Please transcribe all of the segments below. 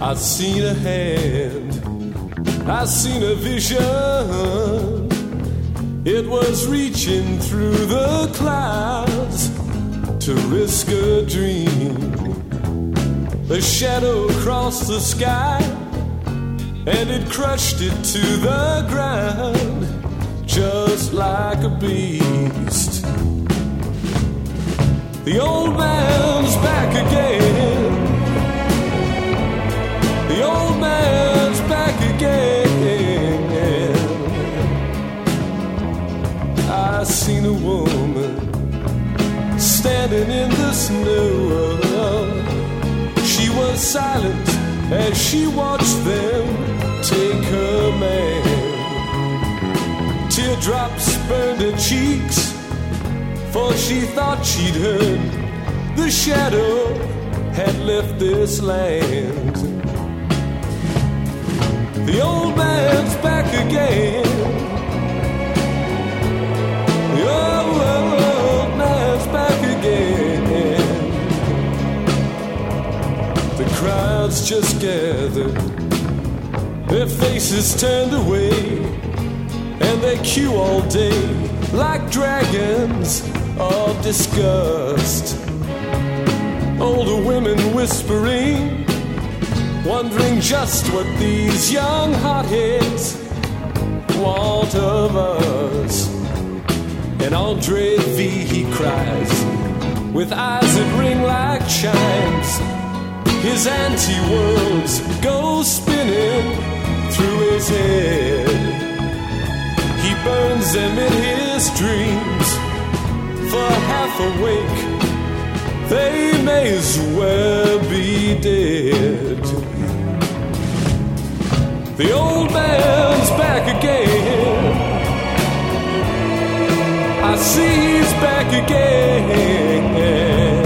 I seen a hand, I seen a vision. It was reaching through the clouds to risk a dream. A shadow crossed the sky and it crushed it to the ground just like a beast. The old man's back again. The old man's back again. I seen a woman standing in the snow. She was silent as she watched them take her man. Teardrops burned her cheeks, for she thought she'd heard the shadow had left this land. The old man's back again. The old man's back again. The crowds just gathered, their faces turned away, and they queue all day like dragons of disgust. Older women whispering, wondering just what these young hotheads want of us. And Andre V, he cries, with eyes that ring like chimes. His anti-worlds go spinning through his head. He burns them in his dreams. For half awake, they may as well be dead. The old man's back again. I see he's back again.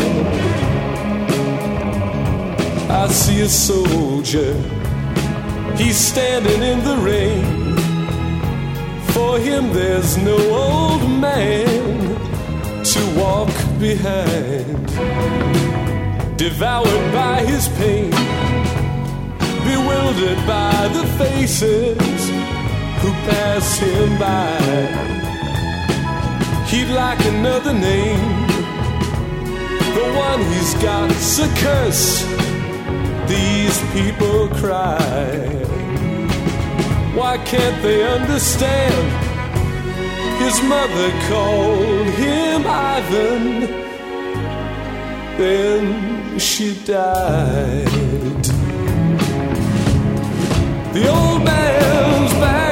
I see a soldier, he's standing in the rain. For him there's no old man to walk behind. Devoured by his pain, bewildered by the faces who pass him by. He'd like another name, the one he's got's a curse. These people cry. Why can't they understand? His mother called him Ivan, then she died. The old man's back